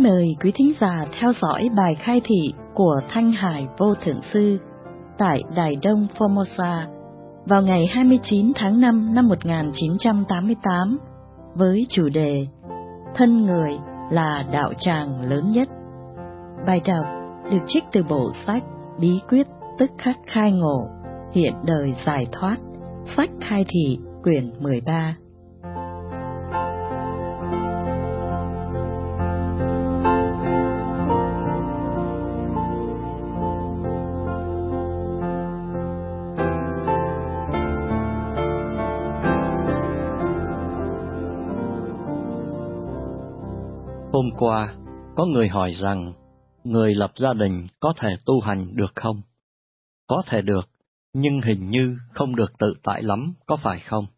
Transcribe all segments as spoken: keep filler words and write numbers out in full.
mời quý thính giả theo dõi bài khai thị của Thanh Hải Vô Thượng Sư tại Đài Đông Formosa vào ngày hai mươi chín tháng năm năm một nghìn chín trăm tám mươi tám với chủ đề Thân người là đạo tràng lớn nhất. Bài đọc được trích từ bộ sách Bí quyết tức khắc khai ngộ, hiện đời giải thoát, sách khai thị quyển mười ba. Hôm qua, có người hỏi rằng, người lập gia đình có thể tu hành được không? Có thể được, nhưng hình như không được tự tại lắm, có phải không?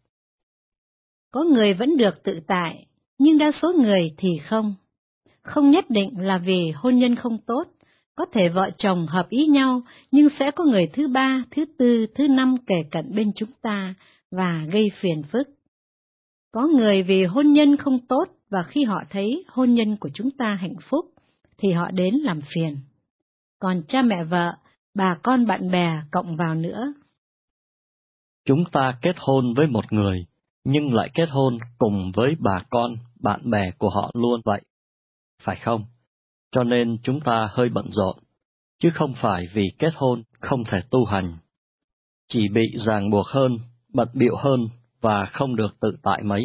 Có người vẫn được tự tại, nhưng đa số người thì không. Không nhất định là vì hôn nhân không tốt, có thể vợ chồng hợp ý nhau, nhưng sẽ có người thứ ba, thứ tư, thứ năm kề cận bên chúng ta và gây phiền phức. Có người vì hôn nhân không tốt và khi họ thấy hôn nhân của chúng ta hạnh phúc, thì họ đến làm phiền. Còn cha mẹ vợ, bà con bạn bè cộng vào nữa. Chúng ta kết hôn với một người, nhưng lại kết hôn cùng với bà con, bạn bè của họ luôn vậy, phải không? Cho nên chúng ta hơi bận rộn, chứ không phải vì kết hôn không thể tu hành. Chỉ bị ràng buộc hơn, bận bịu hơn và không được tự tại mấy.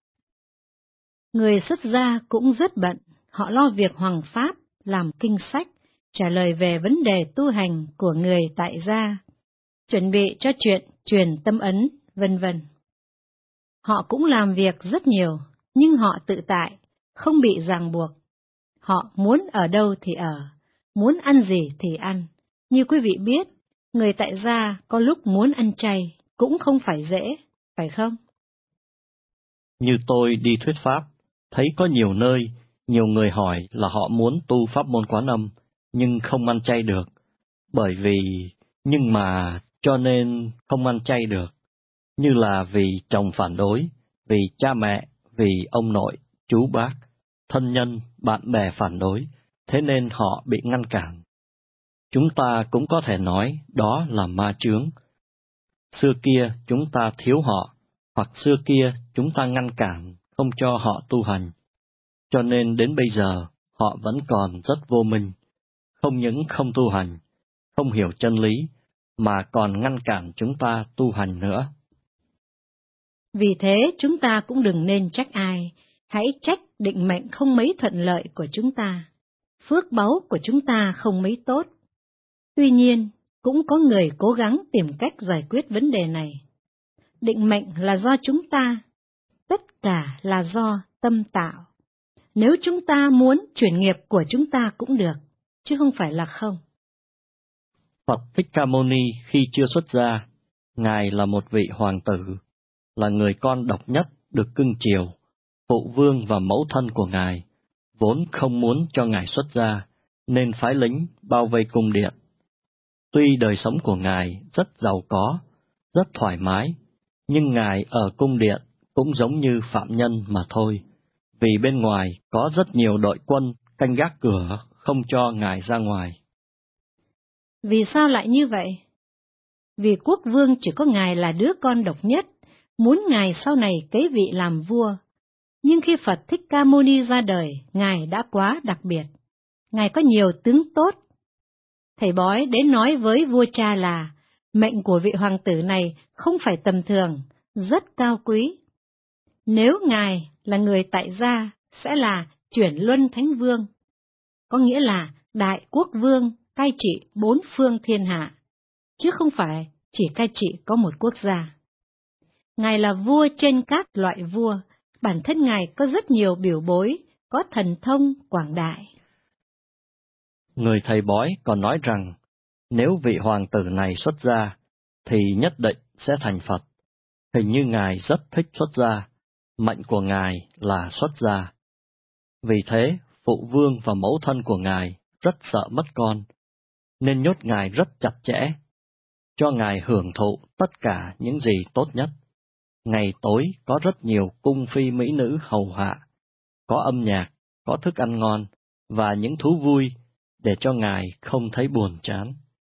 Người xuất gia cũng rất bận, họ lo việc hoằng pháp, làm kinh sách, trả lời về vấn đề tu hành của người tại gia, chuẩn bị cho chuyện truyền tâm ấn, vân vân. Họ cũng làm việc rất nhiều, nhưng họ tự tại, không bị ràng buộc. Họ muốn ở đâu thì ở, muốn ăn gì thì ăn. Như quý vị biết, người tại gia có lúc muốn ăn chay, cũng không phải dễ, phải không? Như tôi đi thuyết pháp, thấy có nhiều nơi, nhiều người hỏi là họ muốn tu pháp môn Quán Âm, nhưng không ăn chay được, bởi vì, nhưng mà, cho nên không ăn chay được, như là vì chồng phản đối, vì cha mẹ, vì ông nội, chú bác, thân nhân, bạn bè phản đối, thế nên họ bị ngăn cản. Chúng ta cũng có thể nói đó là ma chướng. Xưa kia chúng ta thiếu họ, hoặc xưa kia chúng ta ngăn cản, không cho họ tu hành. Cho nên đến bây giờ, họ vẫn còn rất vô minh, không những không tu hành, không hiểu chân lý, mà còn ngăn cản chúng ta tu hành nữa. Vì thế chúng ta cũng đừng nên trách ai, hãy trách định mệnh không mấy thuận lợi của chúng ta, phước báu của chúng ta không mấy tốt. Tuy nhiên, cũng có người cố gắng tìm cách giải quyết vấn đề này. Định mệnh là do chúng ta, tất cả là do tâm tạo. Nếu chúng ta muốn, chuyển nghiệp của chúng ta cũng được, chứ không phải là không. Phật Thích Ca Mâu Ni khi chưa xuất gia, Ngài là một vị hoàng tử, là người con độc nhất được cưng chiều, phụ vương và mẫu thân của Ngài, vốn không muốn cho Ngài xuất gia, nên phái lính bao vây cung điện. Tuy đời sống của Ngài rất giàu có, rất thoải mái, nhưng Ngài ở cung điện cũng giống như phạm nhân mà thôi, vì bên ngoài có rất nhiều đội quân canh gác cửa không cho Ngài ra ngoài. Vì sao lại như vậy? Vì quốc vương chỉ có Ngài là đứa con độc nhất, muốn Ngài sau này kế vị làm vua. Nhưng khi Phật Thích Ca Mâu Ni ra đời, Ngài đã quá đặc biệt. Ngài có nhiều tướng tốt. Thầy bói đến nói với vua cha là, mệnh của vị hoàng tử này không phải tầm thường, rất cao quý. Nếu Ngài là người tại gia, sẽ là chuyển luân thánh vương, có nghĩa là đại quốc vương cai trị bốn phương thiên hạ, chứ không phải chỉ cai trị có một quốc gia. Ngài là vua trên các loại vua, bản thân Ngài có rất nhiều biểu bối, có thần thông quảng đại. Người thầy bói còn nói rằng, nếu vị hoàng tử này xuất gia, thì nhất định sẽ thành Phật. Hình như Ngài rất thích xuất gia, mệnh của Ngài là xuất gia. Vì thế, phụ vương và mẫu thân của Ngài rất sợ mất con, nên nhốt Ngài rất chặt chẽ, cho Ngài hưởng thụ tất cả những gì tốt nhất. Ngày tối có rất nhiều cung phi mỹ nữ hầu hạ, có âm nhạc, có thức ăn ngon, và những thú vui để cho Ngài không thấy buồn chán.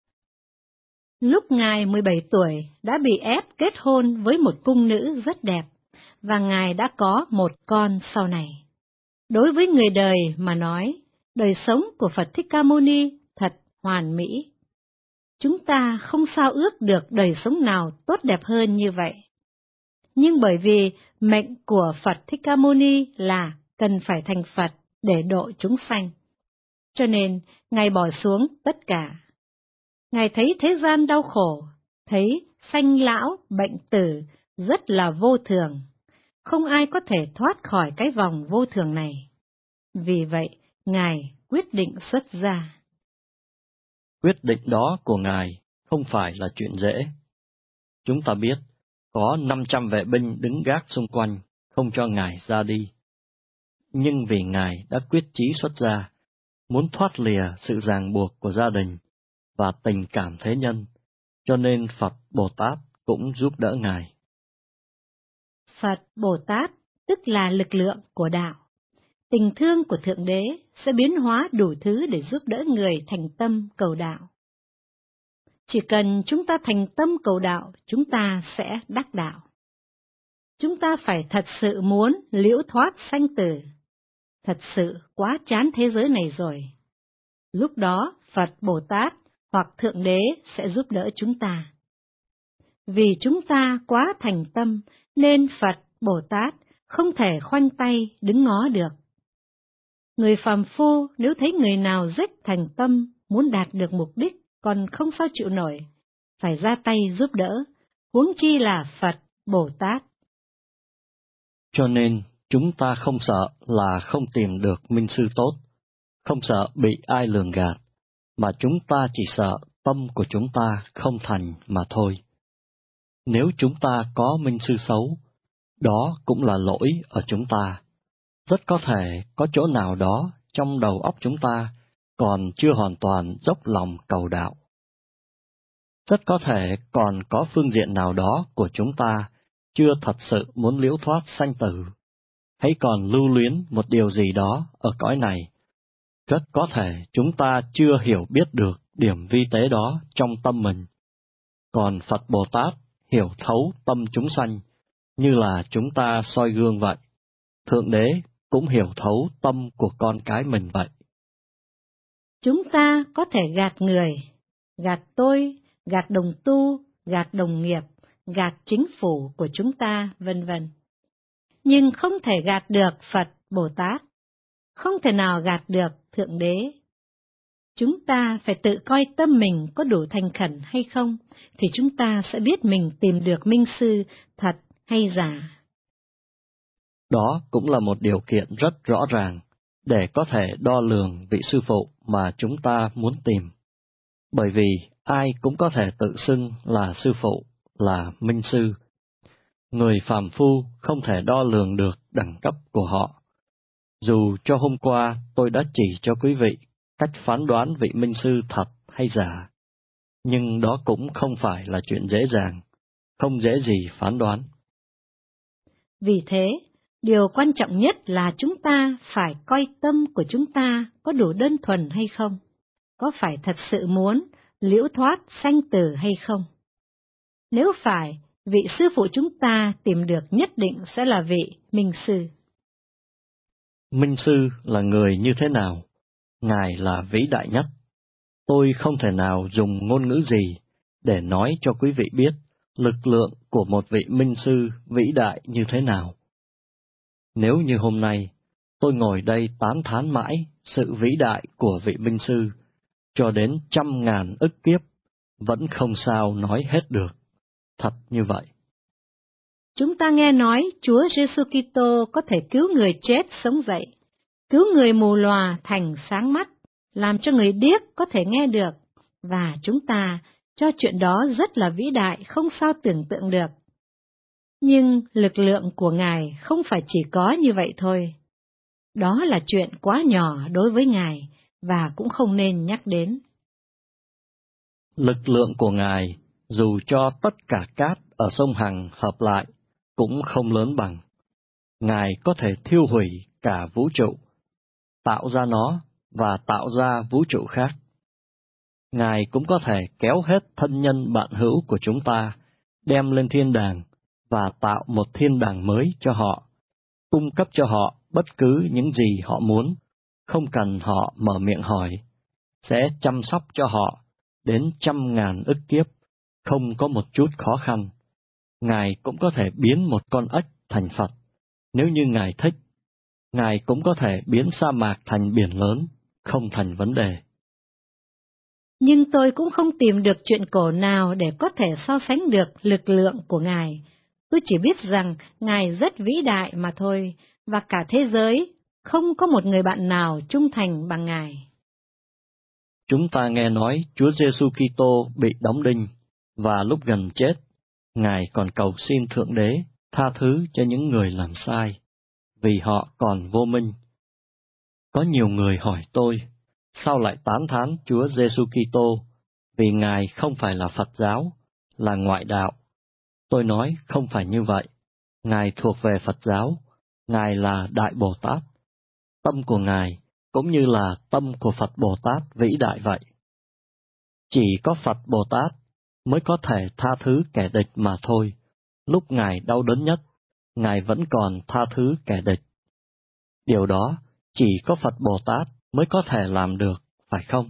Lúc Ngài mười bảy tuổi đã bị ép kết hôn với một cung nữ rất đẹp, và Ngài đã có một con sau này. Đối với người đời mà nói, đời sống của Phật Thích Ca Mâu Ni thật hoàn mỹ. Chúng ta không sao ước được đời sống nào tốt đẹp hơn như vậy. Nhưng bởi vì mệnh của Phật Thích Ca Mâu Ni là cần phải thành Phật để độ chúng sanh, cho nên Ngài bỏ xuống tất cả. Ngài thấy thế gian đau khổ, thấy sanh lão, bệnh tử rất là vô thường. Không ai có thể thoát khỏi cái vòng vô thường này. Vì vậy, Ngài quyết định xuất gia. Quyết định đó của Ngài không phải là chuyện dễ. Chúng ta biết, có năm trăm vệ binh đứng gác xung quanh, không cho Ngài ra đi. Nhưng vì Ngài đã quyết chí xuất gia, muốn thoát lìa sự ràng buộc của gia đình và tình cảm thế nhân, cho nên Phật Bồ Tát cũng giúp đỡ Ngài. Phật Bồ Tát tức là lực lượng của đạo. Tình thương của Thượng Đế sẽ biến hóa đủ thứ để giúp đỡ người thành tâm cầu đạo. Chỉ cần chúng ta thành tâm cầu đạo, chúng ta sẽ đắc đạo. Chúng ta phải thật sự muốn liễu thoát sanh tử. Thật sự quá chán thế giới này rồi. Lúc đó Phật Bồ Tát hoặc Thượng Đế sẽ giúp đỡ chúng ta. Vì chúng ta quá thành tâm nên Phật Bồ Tát không thể khoanh tay đứng ngó được. Người phàm phu nếu thấy người nào rất thành tâm muốn đạt được mục đích còn không sao chịu nổi, phải ra tay giúp đỡ, huống chi là Phật Bồ Tát. Cho nên chúng ta không sợ là không tìm được minh sư tốt, không sợ bị ai lường gạt, mà chúng ta chỉ sợ tâm của chúng ta không thành mà thôi. Nếu chúng ta có minh sư xấu, đó cũng là lỗi ở chúng ta. Rất có thể có chỗ nào đó trong đầu óc chúng ta còn chưa hoàn toàn dốc lòng cầu đạo. Rất có thể còn có phương diện nào đó của chúng ta chưa thật sự muốn liễu thoát sanh tử, hay còn lưu luyến một điều gì đó ở cõi này. Rất có thể chúng ta chưa hiểu biết được điểm vi tế đó trong tâm mình. Còn Phật Bồ Tát hiểu thấu tâm chúng sanh, như là chúng ta soi gương vậy. Thượng Đế cũng hiểu thấu tâm của con cái mình vậy. Chúng ta có thể gạt người, gạt tôi, gạt đồng tu, gạt đồng nghiệp, gạt chính phủ của chúng ta, vân vân. Nhưng không thể gạt được Phật Bồ Tát, không thể nào gạt được Thượng Đế. Chúng ta phải tự coi tâm mình có đủ thành khẩn hay không, thì chúng ta sẽ biết mình tìm được minh sư thật hay giả. Đó cũng là một điều kiện rất rõ ràng để có thể đo lường vị sư phụ mà chúng ta muốn tìm. Bởi vì ai cũng có thể tự xưng là sư phụ, là minh sư. Người phàm phu không thể đo lường được đẳng cấp của họ. Dù cho hôm qua tôi đã chỉ cho quý vị cách phán đoán vị minh sư thật hay giả, nhưng đó cũng không phải là chuyện dễ dàng, không dễ gì phán đoán. Vì thế, điều quan trọng nhất là chúng ta phải coi tâm của chúng ta có đủ đơn thuần hay không, có phải thật sự muốn liễu thoát sanh tử hay không. Nếu phải, vị sư phụ chúng ta tìm được nhất định sẽ là vị minh sư. Minh sư là người như thế nào? Ngài là vĩ đại nhất. Tôi không thể nào dùng ngôn ngữ gì để nói cho quý vị biết lực lượng của một vị minh sư vĩ đại như thế nào. Nếu như hôm nay, tôi ngồi đây tán thán mãi sự vĩ đại của vị minh sư, cho đến trăm ngàn ức kiếp, vẫn không sao nói hết được. Thật như vậy. Chúng ta nghe nói Chúa Giêsu Kitô có thể cứu người chết sống dậy, cứu người mù lòa thành sáng mắt, làm cho người điếc có thể nghe được, và chúng ta cho chuyện đó rất là vĩ đại, không sao tưởng tượng được. Nhưng lực lượng của Ngài không phải chỉ có như vậy thôi. Đó là chuyện quá nhỏ đối với Ngài, và cũng không nên nhắc đến. Lực lượng của Ngài, dù cho tất cả cát ở sông Hằng hợp lại, cũng không lớn bằng. Ngài có thể thiêu hủy cả vũ trụ, tạo ra nó và tạo ra vũ trụ khác. Ngài cũng có thể kéo hết thân nhân bạn hữu của chúng ta, đem lên thiên đàng và tạo một thiên đàng mới cho họ, cung cấp cho họ bất cứ những gì họ muốn, không cần họ mở miệng hỏi, sẽ chăm sóc cho họ đến trăm ngàn ức kiếp, không có một chút khó khăn. Ngài cũng có thể biến một con ếch thành Phật, nếu như Ngài thích. Ngài cũng có thể biến sa mạc thành biển lớn, không thành vấn đề. Nhưng tôi cũng không tìm được chuyện cổ nào để có thể so sánh được lực lượng của Ngài. Tôi chỉ biết rằng Ngài rất vĩ đại mà thôi, và cả thế giới không có một người bạn nào trung thành bằng Ngài. Chúng ta nghe nói Chúa Giêsu Kitô bị đóng đinh, và lúc gần chết, Ngài còn cầu xin Thượng Đế tha thứ cho những người làm sai, vì họ còn vô minh. Có nhiều người hỏi tôi, sao lại tán thán Chúa Giêsu Kitô, vì Ngài không phải là Phật giáo, là ngoại đạo. Tôi nói không phải như vậy, Ngài thuộc về Phật giáo, Ngài là Đại Bồ Tát. Tâm của Ngài cũng như là tâm của Phật Bồ Tát vĩ đại vậy. Chỉ có Phật Bồ Tát mới có thể tha thứ kẻ địch mà thôi. Lúc Ngài đau đớn nhất, Ngài vẫn còn tha thứ kẻ địch. Điều đó chỉ có Phật Bồ Tát mới có thể làm được, phải không?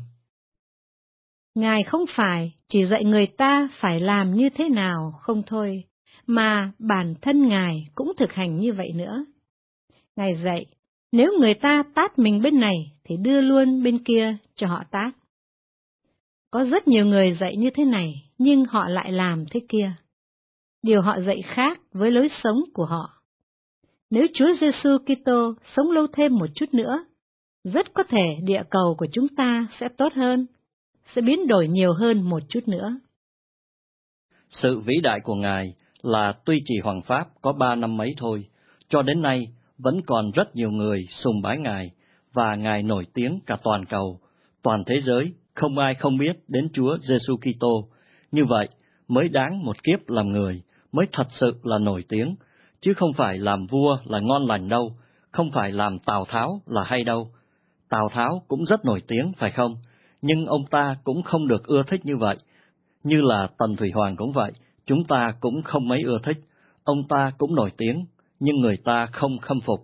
Ngài không phải chỉ dạy người ta phải làm như thế nào không thôi, mà bản thân Ngài cũng thực hành như vậy nữa. Ngài dạy, nếu người ta tát mình bên này thì đưa luôn bên kia cho họ tát. Có rất nhiều người dạy như thế này, nhưng họ lại làm thế kia. Điều họ dạy khác với lối sống của họ. Nếu Chúa Giêsu Kitô sống lâu thêm một chút nữa, rất có thể địa cầu của chúng ta sẽ tốt hơn, sẽ biến đổi nhiều hơn một chút nữa. Sự vĩ đại của Ngài là tuy chỉ hoàng pháp có ba năm mấy thôi, cho đến nay vẫn còn rất nhiều người sùng bái Ngài, và Ngài nổi tiếng cả toàn cầu, toàn thế giới, không ai không biết đến Chúa Giêsu Kitô. Như vậy mới đáng một kiếp làm người, mới thật sự là nổi tiếng, chứ không phải làm vua là ngon lành đâu, không phải làm Tào Tháo là hay đâu. Tào Tháo cũng rất nổi tiếng, phải không? Nhưng ông ta cũng không được ưa thích như vậy. Như là Tần Thủy Hoàng cũng vậy, chúng ta cũng không mấy ưa thích. Ông ta cũng nổi tiếng, nhưng người ta không khâm phục.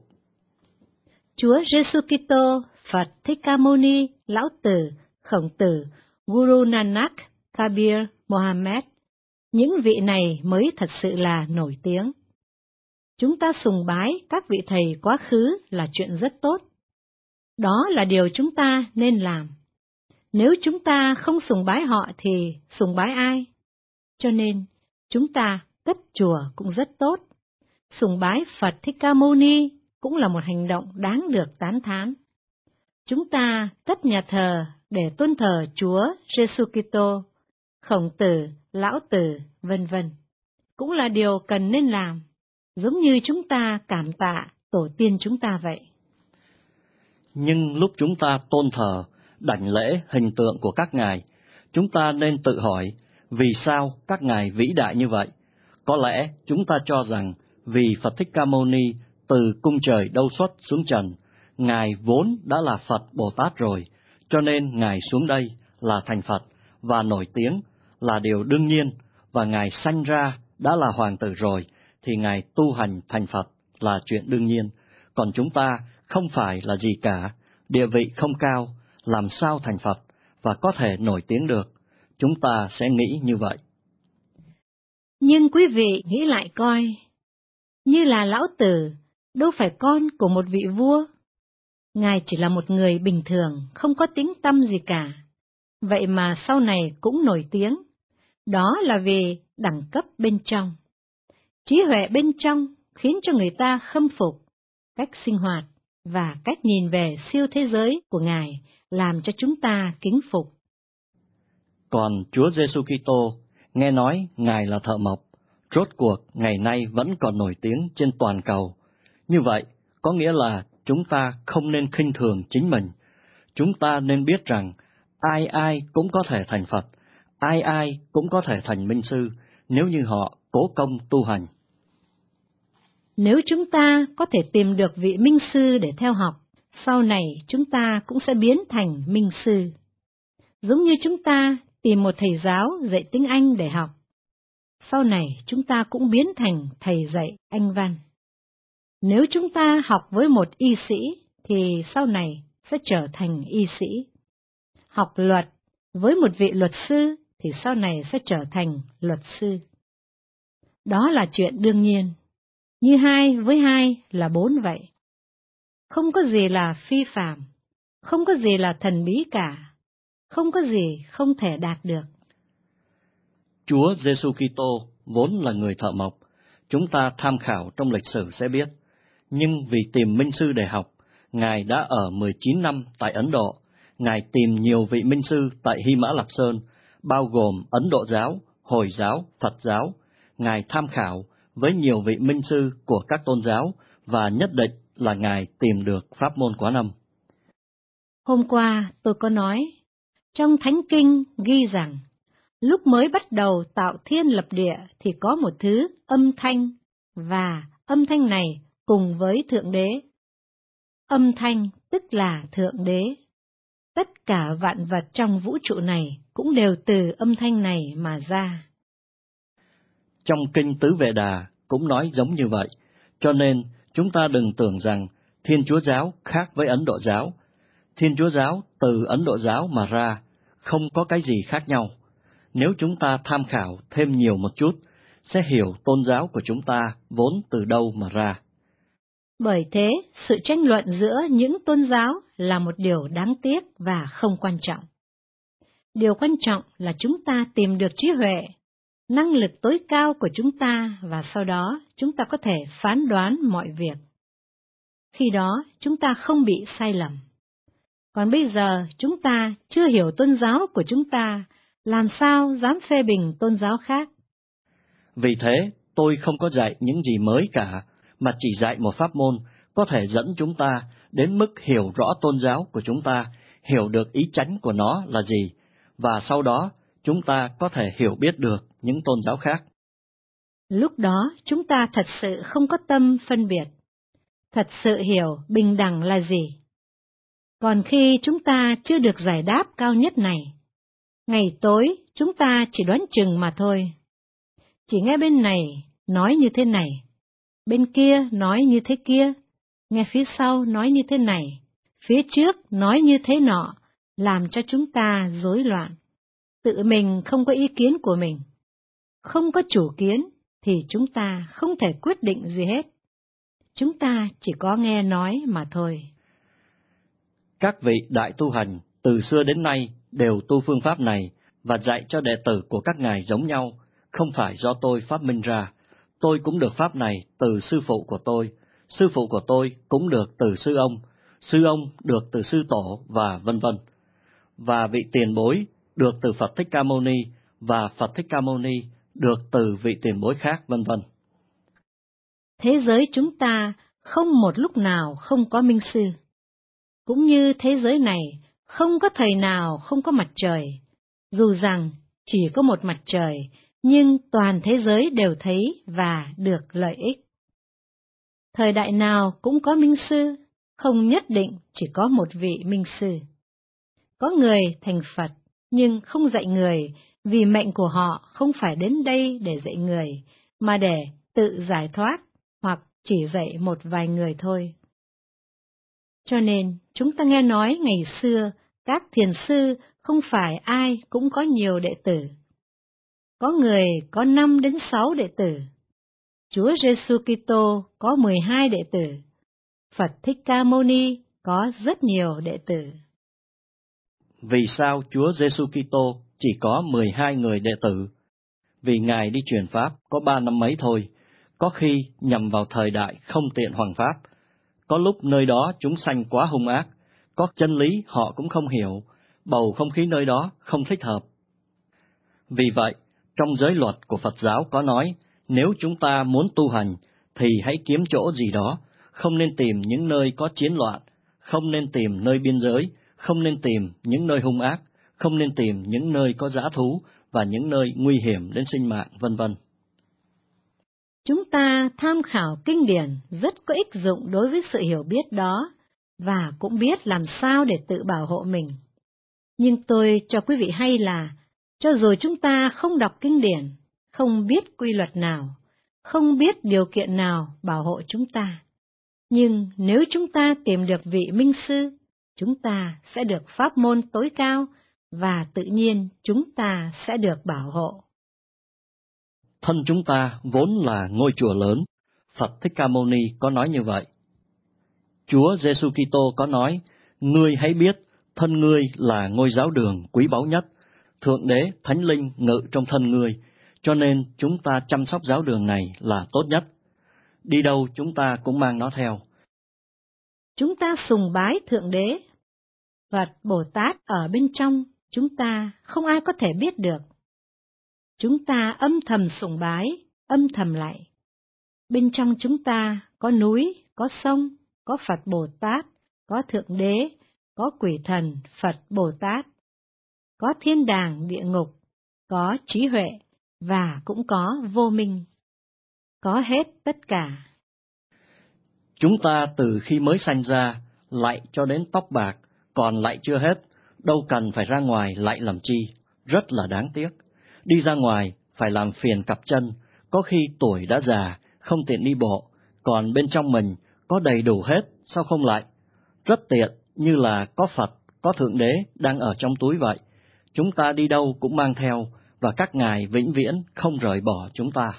Chúa Giêsu Kitô, Phật Thích Ca Mâu Ni, Lão Tử, Khổng Tử, Guru Nanak, Kabir, Mohammed, những vị này mới thật sự là nổi tiếng. Chúng ta sùng bái các vị thầy quá khứ là chuyện rất tốt. Đó là điều chúng ta nên làm. Nếu chúng ta không sùng bái họ thì sùng bái ai? Cho nên, chúng ta cất chùa cũng rất tốt. Sùng bái Phật Thích Ca Mâu Ni cũng là một hành động đáng được tán thán. Chúng ta cất nhà thờ để tôn thờ Chúa Giêsu Kitô, Khổng Tử, Lão Tử, vân vân cũng là điều cần nên làm, giống như chúng ta cảm tạ tổ tiên chúng ta vậy. Nhưng lúc chúng ta tôn thờ, đảnh lễ hình tượng của các ngài, chúng ta nên tự hỏi, vì sao các ngài vĩ đại như vậy? Có lẽ chúng ta cho rằng vì Phật Thích Ca Mâu Ni từ cung trời đâu xuất xuống trần, Ngài vốn đã là Phật Bồ Tát rồi, cho nên Ngài xuống đây là thành Phật và nổi tiếng là điều đương nhiên, và Ngài sanh ra đã là hoàng tử rồi, thì Ngài tu hành thành Phật là chuyện đương nhiên. Còn chúng ta không phải là gì cả, địa vị không cao, làm sao thành Phật và có thể nổi tiếng được? Chúng ta sẽ nghĩ như vậy. Nhưng quý vị nghĩ lại coi, như là Lão Tử, đâu phải con của một vị vua. Ngài chỉ là một người bình thường, không có tiếng tăm gì cả. Vậy mà sau này cũng nổi tiếng. Đó là vì đẳng cấp bên trong. Trí huệ bên trong khiến cho người ta khâm phục. Cách sinh hoạt và cách nhìn về siêu thế giới của Ngài làm cho chúng ta kính phục. Còn Chúa Giêsu Kitô, nghe nói Ngài là thợ mộc, rốt cuộc ngày nay vẫn còn nổi tiếng trên toàn cầu. Như vậy, có nghĩa là chúng ta không nên khinh thường chính mình. Chúng ta nên biết rằng ai ai cũng có thể thành Phật, ai ai cũng có thể thành minh sư nếu như họ cố công tu hành. Nếu chúng ta có thể tìm được vị minh sư để theo học, sau này chúng ta cũng sẽ biến thành minh sư. Giống như chúng ta tìm một thầy giáo dạy tiếng Anh để học, sau này chúng ta cũng biến thành thầy dạy Anh văn. Nếu chúng ta học với một y sĩ thì sau này sẽ trở thành y sĩ. Học luật với một vị luật sư thì sau này sẽ trở thành luật sư. Đó là chuyện đương nhiên, như hai với hai là bốn vậy. Không có gì là phi phàm, không có gì là thần bí cả, không có gì không thể đạt được. Chúa Giêsu Kitô vốn là người thợ mộc, chúng ta tham khảo trong lịch sử sẽ biết. Nhưng vì tìm minh sư để học, Ngài đã ở mười chín năm tại Ấn Độ. Ngài tìm nhiều vị minh sư tại Hy Mã Lạp Sơn, bao gồm Ấn Độ giáo, Hồi giáo, Phật giáo. Ngài tham khảo với nhiều vị minh sư của các tôn giáo và nhất định là Ngài tìm được pháp môn Quá Năm. Hôm qua tôi có nói, trong Thánh Kinh ghi rằng, lúc mới bắt đầu tạo thiên lập địa thì có một thứ âm thanh, và âm thanh này cùng với Thượng Đế. Âm thanh tức là Thượng Đế. Tất cả vạn vật trong vũ trụ này cũng đều từ âm thanh này mà ra. Trong Kinh Tứ Vệ Đà cũng nói giống như vậy, cho nên chúng ta đừng tưởng rằng Thiên Chúa Giáo khác với Ấn Độ Giáo. Thiên Chúa Giáo từ Ấn Độ Giáo mà ra, không có cái gì khác nhau. Nếu chúng ta tham khảo thêm nhiều một chút, sẽ hiểu tôn giáo của chúng ta vốn từ đâu mà ra. Bởi thế, sự tranh luận giữa những tôn giáo là một điều đáng tiếc và không quan trọng. Điều quan trọng là chúng ta tìm được trí huệ, năng lực tối cao của chúng ta, và sau đó chúng ta có thể phán đoán mọi việc. Khi đó chúng ta không bị sai lầm. Còn bây giờ chúng ta chưa hiểu tôn giáo của chúng ta, làm sao dám phê bình tôn giáo khác? Vì thế, tôi không có dạy những gì mới cả, mà chỉ dạy một pháp môn có thể dẫn chúng ta đến mức hiểu rõ tôn giáo của chúng ta, hiểu được ý chánh của nó là gì, và sau đó chúng ta có thể hiểu biết được những tôn giáo khác. Lúc đó chúng ta thật sự không có tâm phân biệt, thật sự hiểu bình đẳng là gì. Còn khi chúng ta chưa được giải đáp cao nhất này, ngày tối chúng ta chỉ đoán chừng mà thôi. Chỉ nghe bên này nói như thế này, bên kia nói như thế kia, nghe phía sau nói như thế này, phía trước nói như thế nọ, làm cho chúng ta rối loạn. Tự mình không có ý kiến của mình, không có chủ kiến, thì chúng ta không thể quyết định gì hết. Chúng ta chỉ có nghe nói mà thôi. Các vị đại tu hành từ xưa đến nay đều tu phương pháp này và dạy cho đệ tử của các ngài giống nhau, không phải do tôi phát minh ra. Tôi cũng được pháp này từ sư phụ của tôi, sư phụ của tôi cũng được từ sư ông, sư ông được từ sư tổ, và vân vân. Và vị tiền bối được từ Phật Thích Ca Mâu Ni, và Phật Thích Ca Mâu Ni được từ vị tiền bối khác, vân vân. Thế giới chúng ta không một lúc nào không có minh sư. Cũng như thế giới này không có thời nào không có mặt trời. Dù rằng chỉ có một mặt trời, nhưng toàn thế giới đều thấy và được lợi ích. Thời đại nào cũng có minh sư, không nhất định chỉ có một vị minh sư. Có người thành Phật, nhưng không dạy người, vì mệnh của họ không phải đến đây để dạy người, mà để tự giải thoát, hoặc chỉ dạy một vài người thôi. Cho nên, chúng ta nghe nói ngày xưa, các thiền sư không phải ai cũng có nhiều đệ tử. Có người có năm đến sáu đệ tử. Chúa Giêsu Kitô có mười hai đệ tử. Phật Thích Ca Mâu Ni có rất nhiều đệ tử. Vì sao Chúa Giêsu Kitô chỉ có mười hai người đệ tử? Vì Ngài đi truyền pháp có ba năm mấy thôi, có khi nhằm vào thời đại không tiện hoằng pháp. Có lúc nơi đó chúng sanh quá hung ác, có chân lý họ cũng không hiểu, bầu không khí nơi đó không thích hợp. Vì vậy, trong giới luật của Phật giáo có nói, nếu chúng ta muốn tu hành, thì hãy kiếm chỗ gì đó, không nên tìm những nơi có chiến loạn, không nên tìm nơi biên giới, không nên tìm những nơi hung ác, không nên tìm những nơi có dã thú và những nơi nguy hiểm đến sinh mạng, vân vân. Chúng ta tham khảo kinh điển rất có ích dụng đối với sự hiểu biết đó, và cũng biết làm sao để tự bảo hộ mình. Nhưng tôi cho quý vị hay là, cho dù chúng ta không đọc kinh điển, không biết quy luật nào, không biết điều kiện nào bảo hộ chúng ta, nhưng nếu chúng ta tìm được vị minh sư, chúng ta sẽ được pháp môn tối cao và tự nhiên chúng ta sẽ được bảo hộ. Thân chúng ta vốn là ngôi chùa lớn, Phật Thích Ca Mâu Ni có nói như vậy. Chúa Giêsu Kitô có nói, ngươi hãy biết, thân ngươi là ngôi giáo đường quý báu nhất, Thượng Đế Thánh Linh ngự trong thân ngươi, cho nên chúng ta chăm sóc giáo đường này là tốt nhất. Đi đâu chúng ta cũng mang nó theo. Chúng ta sùng bái Thượng Đế, Phật Bồ Tát ở bên trong, chúng ta không ai có thể biết được. Chúng ta âm thầm sùng bái, âm thầm lạy. Bên trong chúng ta có núi, có sông, có Phật Bồ Tát, có Thượng Đế, có quỷ thần Phật Bồ Tát, có thiên đàng địa ngục, có trí huệ và cũng có vô minh. Có hết tất cả. Chúng ta từ khi mới sanh ra, lạy cho đến tóc bạc, còn lạy chưa hết, đâu cần phải ra ngoài lạy làm chi, rất là đáng tiếc. Đi ra ngoài phải làm phiền cặp chân, có khi tuổi đã già, không tiện đi bộ, còn bên trong mình có đầy đủ hết, sao không lạy? Rất tiện, như là có Phật, có Thượng Đế đang ở trong túi vậy. Chúng ta đi đâu cũng mang theo, và các ngài vĩnh viễn không rời bỏ chúng ta.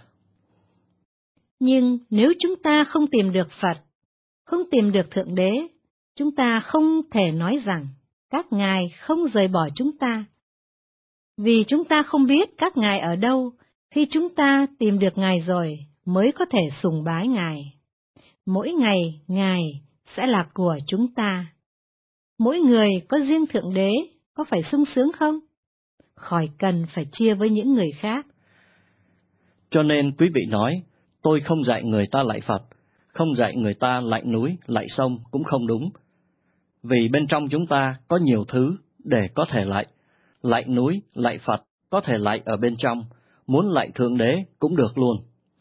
Nhưng nếu chúng ta không tìm được Phật, không tìm được Thượng Đế, chúng ta không thể nói rằng các ngài không rời bỏ chúng ta. Vì chúng ta không biết các ngài ở đâu, khi chúng ta tìm được ngài rồi mới có thể sùng bái ngài. Mỗi ngày ngài sẽ là của chúng ta. Mỗi người có riêng Thượng Đế, có phải sung sướng không? Khỏi cần phải chia với những người khác. Cho nên quý vị nói, tôi không dạy người ta lạy Phật, không dạy người ta lạy núi, lạy sông cũng không đúng. Vì bên trong chúng ta có nhiều thứ để có thể lạy. Lạy núi, lạy Phật có thể lạy ở bên trong, muốn lạy Thượng Đế cũng được luôn.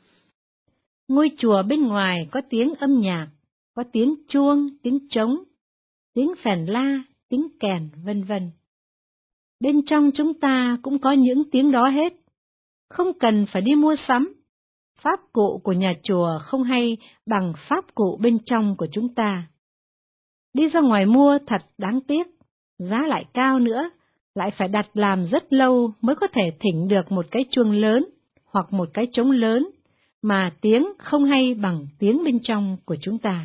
Ngôi chùa bên ngoài có tiếng âm nhạc, có tiếng chuông, tiếng trống, tiếng phèn la, tiếng kèn, vân vân. Bên trong chúng ta cũng có những tiếng đó hết, không cần phải đi mua sắm. Pháp cụ của nhà chùa không hay bằng pháp cụ bên trong của chúng ta. Đi ra ngoài mua thật đáng tiếc, giá lại cao nữa, lại phải đặt làm rất lâu mới có thể thỉnh được một cái chuông lớn hoặc một cái trống lớn, mà tiếng không hay bằng tiếng bên trong của chúng ta.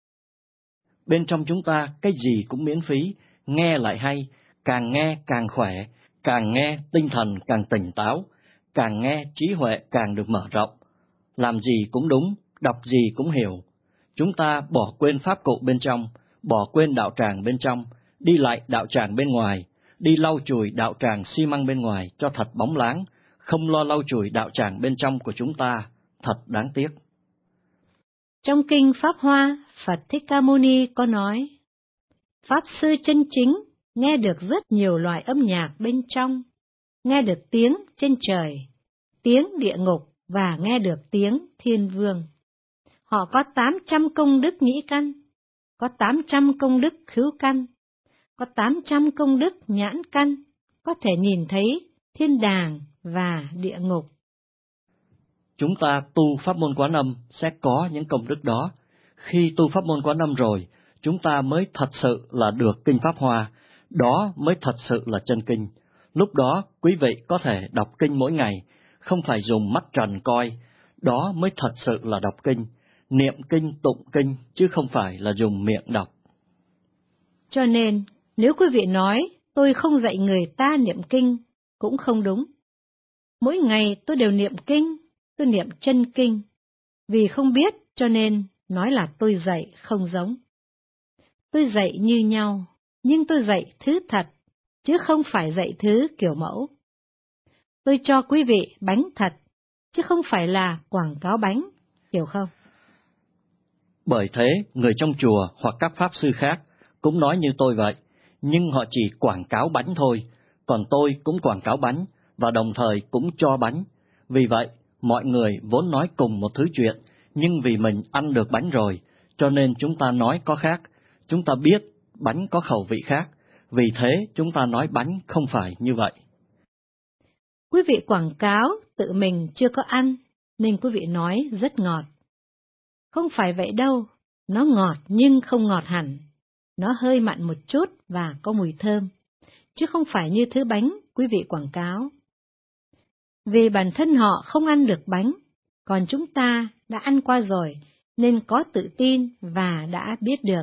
Bên trong chúng ta cái gì cũng miễn phí, nghe lại hay, càng nghe càng khỏe, càng nghe tinh thần càng tỉnh táo, càng nghe trí huệ càng được mở rộng. Làm gì cũng đúng, đọc gì cũng hiểu. Chúng ta bỏ quên pháp cụ bên trong, bỏ quên đạo tràng bên trong, đi lại đạo tràng bên ngoài, đi lau chùi đạo tràng xi măng bên ngoài cho thật bóng láng, không lo lau chùi đạo tràng bên trong của chúng ta, thật đáng tiếc. Trong kinh Pháp Hoa, Phật Thích Ca Mâu Ni có nói, Pháp sư chân chính nghe được rất nhiều loại âm nhạc bên trong, nghe được tiếng trên trời, tiếng địa ngục và nghe được tiếng thiên vương. Họ có tám trăm công đức nhĩ căn, có tám trăm công đức khứu căn, có tám trăm công đức nhãn căn, có thể nhìn thấy thiên đàng và địa ngục. Chúng ta tu pháp môn Quán Âm sẽ có những công đức đó. Khi tu pháp môn Quán Âm rồi, chúng ta mới thật sự là được kinh Pháp Hoa, đó mới thật sự là chân kinh. Lúc đó quý vị có thể đọc kinh mỗi ngày, không phải dùng mắt trần coi, đó mới thật sự là đọc kinh, niệm kinh tụng kinh chứ không phải là dùng miệng đọc. Cho nên, nếu quý vị nói tôi không dạy người ta niệm kinh, cũng không đúng. Mỗi ngày tôi đều niệm kinh, tôi niệm chân kinh, vì không biết cho nên nói là tôi dạy không giống. Tôi dạy như nhau, nhưng tôi dạy thứ thật, chứ không phải dạy thứ kiểu mẫu. Tôi cho quý vị bánh thật, chứ không phải là quảng cáo bánh, hiểu không? Bởi thế, người trong chùa hoặc các pháp sư khác cũng nói như tôi vậy, nhưng họ chỉ quảng cáo bánh thôi, còn tôi cũng quảng cáo bánh, và đồng thời cũng cho bánh. Vì vậy, mọi người vốn nói cùng một thứ chuyện, nhưng vì mình ăn được bánh rồi, cho nên chúng ta nói có khác. Chúng ta biết bánh có khẩu vị khác, vì thế chúng ta nói bánh không phải như vậy. Quý vị quảng cáo tự mình chưa có ăn, nên quý vị nói rất ngọt. Không phải vậy đâu, nó ngọt nhưng không ngọt hẳn. Nó hơi mặn một chút và có mùi thơm, chứ không phải như thứ bánh quý vị quảng cáo. Vì bản thân họ không ăn được bánh, còn chúng ta đã ăn qua rồi, nên có tự tin và đã biết được.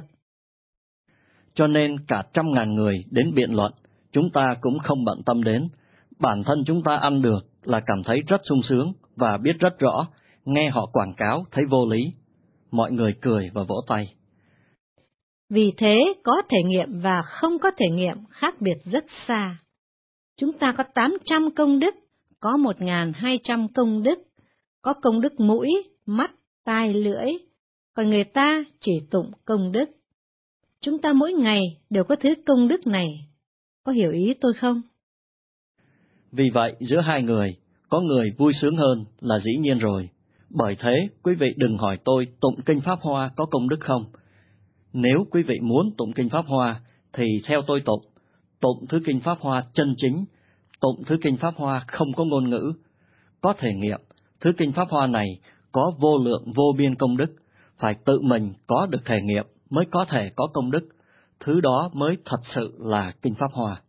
Cho nên cả trăm ngàn người đến biện luận, chúng ta cũng không bận tâm đến. Bản thân chúng ta ăn được là cảm thấy rất sung sướng và biết rất rõ, nghe họ quảng cáo thấy vô lý. Mọi người cười và vỗ tay. Vì thế, có thể nghiệm và không có thể nghiệm khác biệt rất xa. Chúng ta có tám trăm công đức, có một nghìn hai trăm công đức, có công đức mũi, mắt, tai, lưỡi, còn người ta chỉ tụng công đức. Chúng ta mỗi ngày đều có thứ công đức này. Có hiểu ý tôi không? Vì vậy, giữa hai người, có người vui sướng hơn là dĩ nhiên rồi. Bởi thế, quý vị đừng hỏi tôi tụng kinh Pháp Hoa có công đức không. Nếu quý vị muốn tụng kinh Pháp Hoa, thì theo tôi tụng, tụng thứ kinh Pháp Hoa chân chính, tụng thứ kinh Pháp Hoa không có ngôn ngữ. Có thể nghiệm, thứ kinh Pháp Hoa này có vô lượng vô biên công đức, phải tự mình có được thể nghiệm mới có thể có công đức, thứ đó mới thật sự là kinh Pháp Hoa.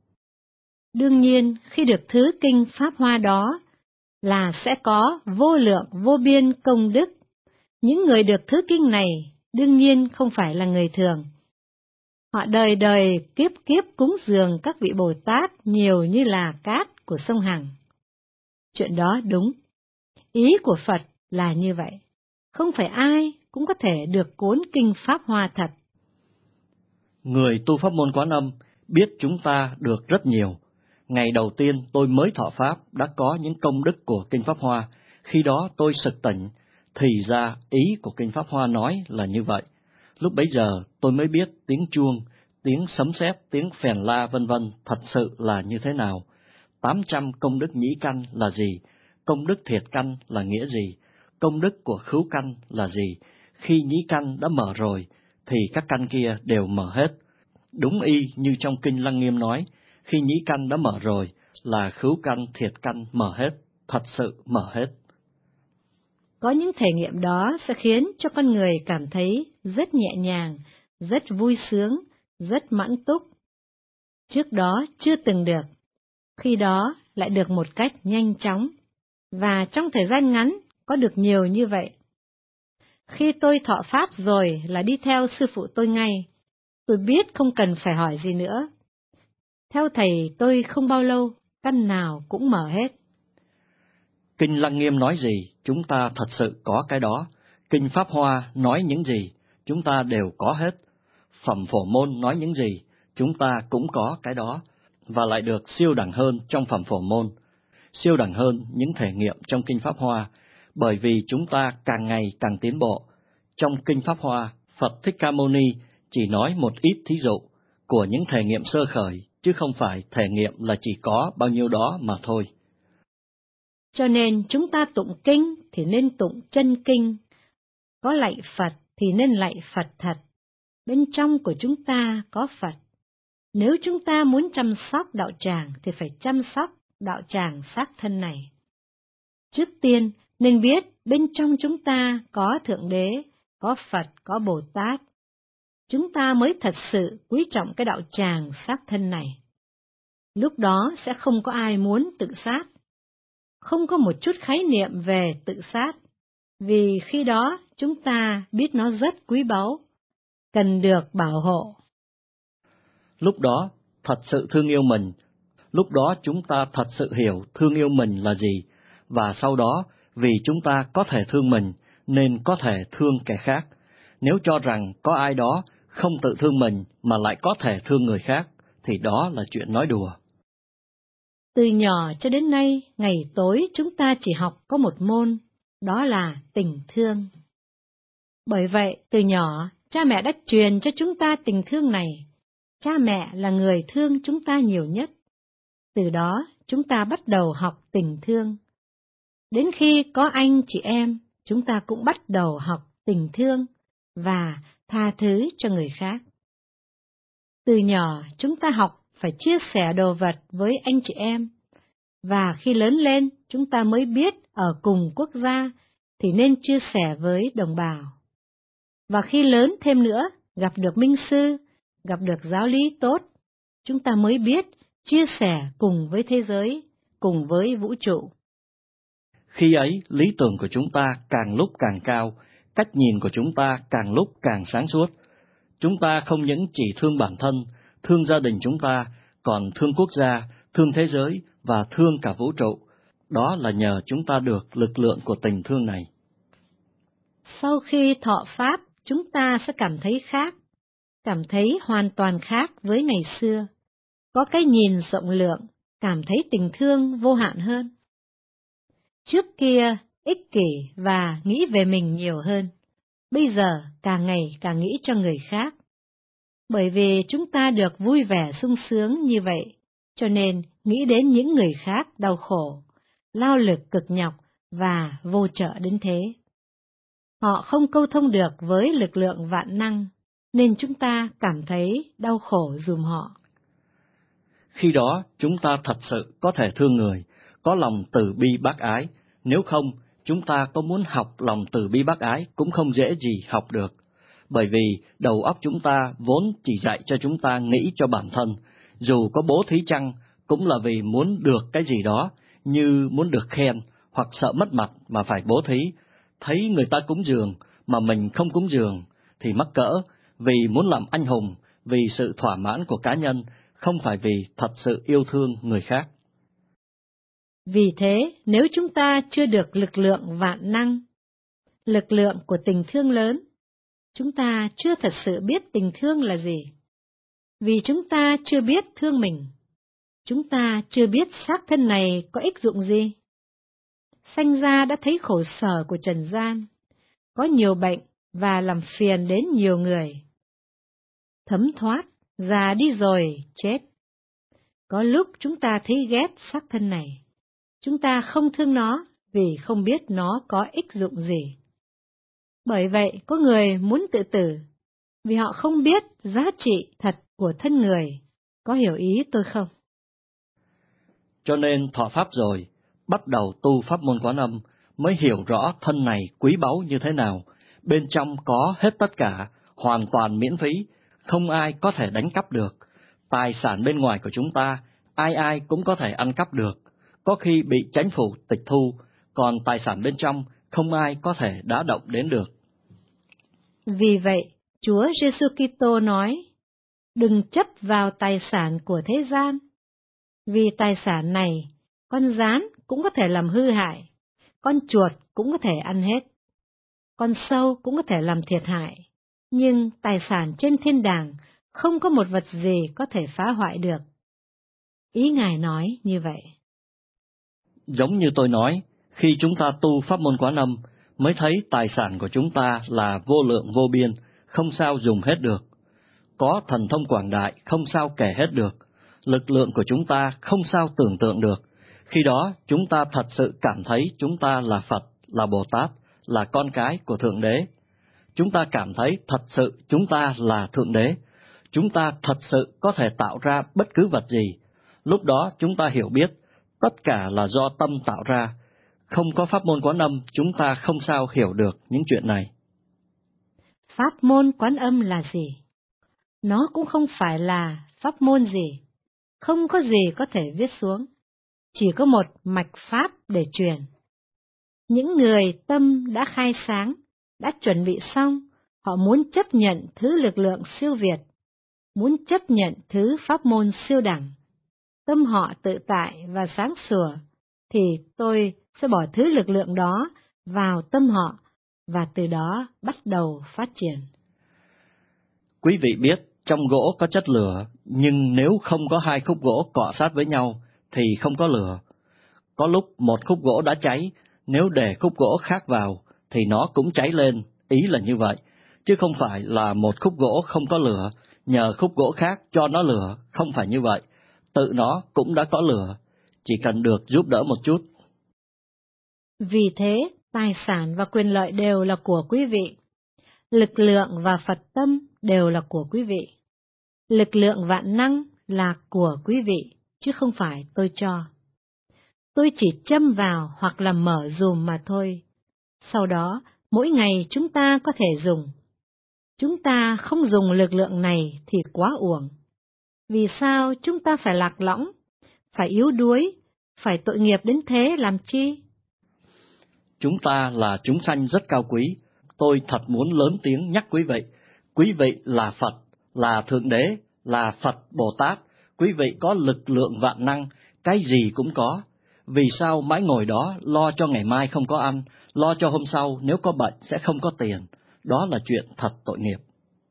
Đương nhiên, khi được thứ kinh Pháp Hoa đó, là sẽ có vô lượng vô biên công đức. Những người được thứ kinh này, đương nhiên không phải là người thường. Họ đời đời kiếp kiếp cúng dường các vị Bồ Tát nhiều như là cát của sông Hằng. Chuyện đó đúng. Ý của Phật là như vậy. Không phải ai cũng có thể được cuốn kinh Pháp Hoa thật. Người tu pháp môn Quán Âm biết chúng ta được rất nhiều. Ngày đầu tiên tôi mới thọ Pháp đã có những công đức của kinh Pháp Hoa. Khi đó tôi sực tỉnh, thì ra ý của kinh Pháp Hoa nói là như vậy. Lúc bấy giờ tôi mới biết tiếng chuông, tiếng sấm sét, tiếng phèn la vân vân thật sự là như thế nào. Tám trăm công đức nhĩ căn là gì? Công đức thiệt căn là nghĩa gì? Công đức của khứu căn là gì? Khi nhĩ căn đã mở rồi, thì các căn kia đều mở hết. Đúng y như trong kinh Lăng Nghiêm nói, khi nhĩ căn đã mở rồi, là khứu căn thiệt căn mở hết, thật sự mở hết. Có những thể nghiệm đó sẽ khiến cho con người cảm thấy rất nhẹ nhàng, rất vui sướng, rất mãn túc. Trước đó chưa từng được, khi đó lại được một cách nhanh chóng, và trong thời gian ngắn có được nhiều như vậy. Khi tôi thọ Pháp rồi là đi theo sư phụ tôi ngay, tôi biết không cần phải hỏi gì nữa. Theo thầy tôi không bao lâu, căn nào cũng mở hết. Kinh Lăng Nghiêm nói gì, chúng ta thật sự có cái đó. Kinh Pháp Hoa nói những gì, chúng ta đều có hết. Phẩm Phổ Môn nói những gì, chúng ta cũng có cái đó, và lại được siêu đẳng hơn trong Phẩm Phổ Môn, siêu đẳng hơn những thể nghiệm trong Kinh Pháp Hoa, bởi vì chúng ta càng ngày càng tiến bộ. Trong Kinh Pháp Hoa, Phật Thích Ca Mâu Ni chỉ nói một ít thí dụ của những thể nghiệm sơ khởi, chứ không phải thể nghiệm là chỉ có bao nhiêu đó mà thôi. Cho nên chúng ta tụng kinh thì nên tụng chân kinh, có lạy Phật thì nên lạy Phật thật, bên trong của chúng ta có Phật. Nếu chúng ta muốn chăm sóc đạo tràng thì phải chăm sóc đạo tràng xác thân này. Trước tiên nên biết bên trong chúng ta có Thượng Đế, có Phật, có Bồ Tát. Chúng ta mới thật sự quý trọng cái đạo tràng xác thân này. Lúc đó sẽ không có ai muốn tự sát. Không có một chút khái niệm về tự sát, vì khi đó chúng ta biết nó rất quý báu, cần được bảo hộ. Lúc đó thật sự thương yêu mình, lúc đó chúng ta thật sự hiểu thương yêu mình là gì, và sau đó vì chúng ta có thể thương mình nên có thể thương kẻ khác. Nếu cho rằng có ai đó không tự thương mình mà lại có thể thương người khác, thì đó là chuyện nói đùa. Từ nhỏ cho đến nay, ngày tối chúng ta chỉ học có một môn, đó là tình thương. Bởi vậy, từ nhỏ, cha mẹ đã truyền cho chúng ta tình thương này. Cha mẹ là người thương chúng ta nhiều nhất. Từ đó, chúng ta bắt đầu học tình thương. Đến khi có anh chị em, chúng ta cũng bắt đầu học tình thương, và tha thứ cho người khác. Từ nhỏ chúng ta học phải chia sẻ đồ vật với anh chị em, và khi lớn lên chúng ta mới biết ở cùng quốc gia thì nên chia sẻ với đồng bào. Và khi lớn thêm nữa, gặp được minh sư, gặp được giáo lý tốt, chúng ta mới biết chia sẻ cùng với thế giới, cùng với vũ trụ. Khi ấy, lý tưởng của chúng ta càng lúc càng cao, cách nhìn của chúng ta càng lúc càng sáng suốt. Chúng ta không những chỉ thương bản thân, thương gia đình chúng ta, còn thương quốc gia, thương thế giới và thương cả vũ trụ. Đó là nhờ chúng ta được lực lượng của tình thương này. Sau khi thọ Pháp, chúng ta sẽ cảm thấy khác, cảm thấy hoàn toàn khác với ngày xưa. Có cái nhìn rộng lượng, cảm thấy tình thương vô hạn hơn. Trước kia, ích kỷ và nghĩ về mình nhiều hơn. Bây giờ, càng ngày càng nghĩ cho người khác. Bởi vì chúng ta được vui vẻ sung sướng như vậy, cho nên nghĩ đến những người khác đau khổ, lao lực cực nhọc và vô trợ đến thế. Họ không câu thông được với lực lượng vạn năng, nên chúng ta cảm thấy đau khổ giùm họ. Khi đó, chúng ta thật sự có thể thương người, có lòng từ bi bác ái. Nếu không, chúng ta có muốn học lòng từ bi bác ái cũng không dễ gì học được. Bởi vì đầu óc chúng ta vốn chỉ dạy cho chúng ta nghĩ cho bản thân, dù có bố thí chăng cũng là vì muốn được cái gì đó, như muốn được khen hoặc sợ mất mặt mà phải bố thí. Thấy người ta cúng dường mà mình không cúng dường thì mắc cỡ, vì muốn làm anh hùng, vì sự thỏa mãn của cá nhân, không phải vì thật sự yêu thương người khác. Vì thế, nếu chúng ta chưa được lực lượng vạn năng, lực lượng của tình thương lớn, chúng ta chưa thật sự biết tình thương là gì. Vì chúng ta chưa biết thương mình, chúng ta chưa biết xác thân này có ích dụng gì. Sanh ra đã thấy khổ sở của trần gian, có nhiều bệnh và làm phiền đến nhiều người. Thấm thoát, già đi rồi, chết. Có lúc chúng ta thấy ghét xác thân này, chúng ta không thương nó vì không biết nó có ích dụng gì. Bởi vậy, có người muốn tự tử, vì họ không biết giá trị thật của thân người. Có hiểu ý tôi không? Cho nên thọ Pháp rồi, bắt đầu tu pháp môn Quán Âm, mới hiểu rõ thân này quý báu như thế nào. Bên trong có hết tất cả, hoàn toàn miễn phí, không ai có thể đánh cắp được. Tài sản bên ngoài của chúng ta, ai ai cũng có thể ăn cắp được, có khi bị chánh phủ tịch thu, còn tài sản bên trong không ai có thể đá động đến được. Vì vậy, Chúa Giêsu Kitô nói, đừng chấp vào tài sản của thế gian, vì tài sản này, con gián cũng có thể làm hư hại, con chuột cũng có thể ăn hết, con sâu cũng có thể làm thiệt hại, nhưng tài sản trên thiên đàng không có một vật gì có thể phá hoại được. Ý Ngài nói như vậy. Giống như tôi nói, khi chúng ta tu pháp môn Quán Âm, mới thấy tài sản của chúng ta là vô lượng vô biên, không sao dùng hết được. Có thần thông quảng đại, không sao kể hết được. Lực lượng của chúng ta không sao tưởng tượng được. Khi đó, chúng ta thật sự cảm thấy chúng ta là Phật, là Bồ Tát, là con cái của Thượng Đế. Chúng ta cảm thấy thật sự chúng ta là Thượng Đế. Chúng ta thật sự có thể tạo ra bất cứ vật gì. Lúc đó chúng ta hiểu biết, tất cả là do tâm tạo ra. Không có pháp môn Quán Âm, chúng ta không sao hiểu được những chuyện này. Pháp môn Quán Âm là gì? Nó cũng không phải là pháp môn gì. Không có gì có thể viết xuống. Chỉ có một mạch pháp để truyền. Những người tâm đã khai sáng, đã chuẩn bị xong, họ muốn chấp nhận thứ lực lượng siêu việt, muốn chấp nhận thứ pháp môn siêu đẳng. Tâm họ tự tại và sáng sủa, thì tôi sẽ bỏ thứ lực lượng đó vào tâm họ, và từ đó bắt đầu phát triển. Quý vị biết, trong gỗ có chất lửa, nhưng nếu không có hai khúc gỗ cọ sát với nhau, thì không có lửa. Có lúc một khúc gỗ đã cháy, nếu để khúc gỗ khác vào, thì nó cũng cháy lên, ý là như vậy. Chứ không phải là một khúc gỗ không có lửa, nhờ khúc gỗ khác cho nó lửa, không phải như vậy. Tự nó cũng đã có lửa, chỉ cần được giúp đỡ một chút. Vì thế, tài sản và quyền lợi đều là của quý vị. Lực lượng và Phật tâm đều là của quý vị. Lực lượng vạn năng là của quý vị, chứ không phải tôi cho. Tôi chỉ châm vào hoặc là mở dùm mà thôi. Sau đó, mỗi ngày chúng ta có thể dùng. Chúng ta không dùng lực lượng này thì quá uổng. Vì sao chúng ta phải lạc lõng, phải yếu đuối, phải tội nghiệp đến thế làm chi? Chúng ta là chúng sanh rất cao quý. Tôi thật muốn lớn tiếng nhắc quý vị. Quý vị là Phật, là Thượng Đế, là Phật Bồ Tát. Quý vị có lực lượng vạn năng, cái gì cũng có. Vì sao mãi ngồi đó lo cho ngày mai không có ăn, lo cho hôm sau nếu có bệnh sẽ không có tiền? Đó là chuyện thật tội nghiệp.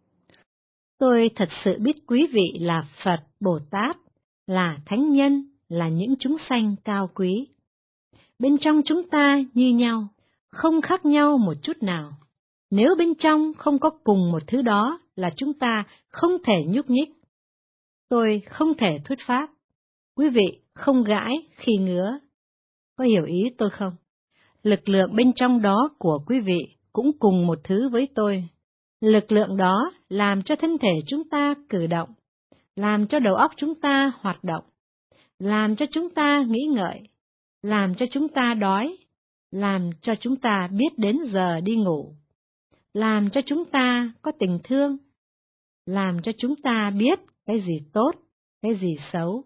Tôi thật sự biết quý vị là Phật Bồ Tát, là thánh nhân, là những chúng sanh cao quý. Bên trong chúng ta như nhau, không khác nhau một chút nào. Nếu bên trong không có cùng một thứ đó là chúng ta không thể nhúc nhích. Tôi không thể thuyết pháp. Quý vị không gãi khi ngứa. Có hiểu ý tôi không? Lực lượng bên trong đó của quý vị cũng cùng một thứ với tôi. Lực lượng đó làm cho thân thể chúng ta cử động, làm cho đầu óc chúng ta hoạt động, làm cho chúng ta nghĩ ngợi, làm cho chúng ta đói, làm cho chúng ta biết đến giờ đi ngủ, làm cho chúng ta có tình thương, làm cho chúng ta biết cái gì tốt, cái gì xấu.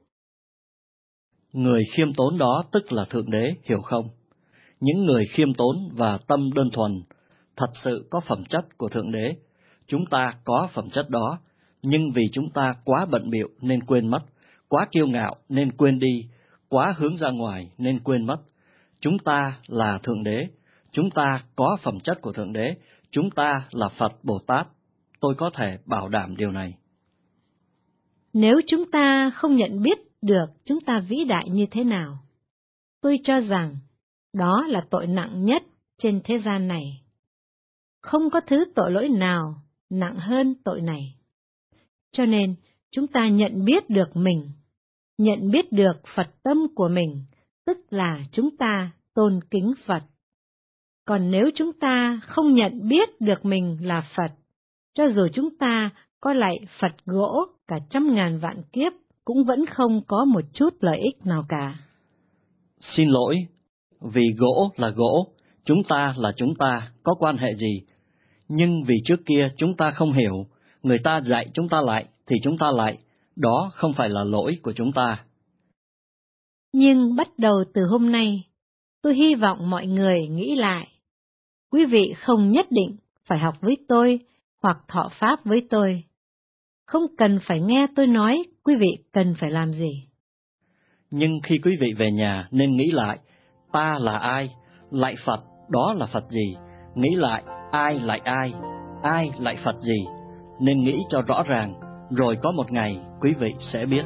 Người khiêm tốn đó tức là Thượng Đế, hiểu không? Những người khiêm tốn và tâm đơn thuần, thật sự có phẩm chất của Thượng Đế. Chúng ta có phẩm chất đó, nhưng vì chúng ta quá bận bịu nên quên mất, quá kiêu ngạo nên quên đi, quá hướng ra ngoài nên quên mất. Chúng ta là Thượng Đế, chúng ta có phẩm chất của Thượng Đế, chúng ta là Phật Bồ Tát. Tôi có thể bảo đảm điều này. Nếu chúng ta không nhận biết được chúng ta vĩ đại như thế nào, tôi cho rằng đó là tội nặng nhất trên thế gian này. Không có thứ tội lỗi nào nặng hơn tội này. Cho nên, chúng ta nhận biết được mình, nhận biết được Phật tâm của mình, tức là chúng ta tôn kính Phật. Còn nếu chúng ta không nhận biết được mình là Phật, cho dù chúng ta có lạy Phật gỗ cả trăm ngàn vạn kiếp, cũng vẫn không có một chút lợi ích nào cả. Xin lỗi, vì gỗ là gỗ, chúng ta là chúng ta, có quan hệ gì? Nhưng vì trước kia chúng ta không hiểu, người ta dạy chúng ta lại thì chúng ta lại, đó không phải là lỗi của chúng ta. Nhưng bắt đầu từ hôm nay, tôi hy vọng mọi người nghĩ lại. Quý vị không nhất định phải học với tôi hoặc thọ pháp với tôi. Không cần phải nghe tôi nói quý vị cần phải làm gì. Nhưng khi quý vị về nhà nên nghĩ lại, ta là ai? Lạy Phật, đó là Phật gì? Nghĩ lại, ai lạy ai? Ai lạy Phật gì? Nên nghĩ cho rõ ràng, rồi có một ngày quý vị sẽ biết.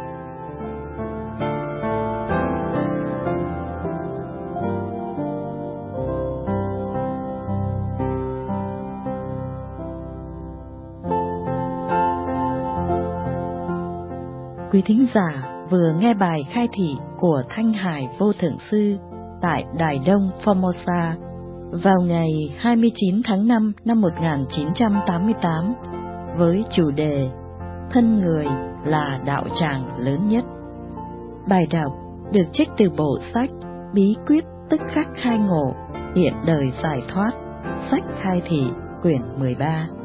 Quý thính giả vừa nghe bài khai thị của Thanh Hải Vô Thượng Sư tại Đài Đông Formosa vào ngày hai mươi chín tháng năm năm một nghìn chín trăm tám mươi tám với chủ đề Thân người là đạo tràng lớn nhất. Bài đọc được trích từ bộ sách Bí quyết tức khắc khai ngộ, hiện đời giải thoát, sách khai thị quyển mười ba.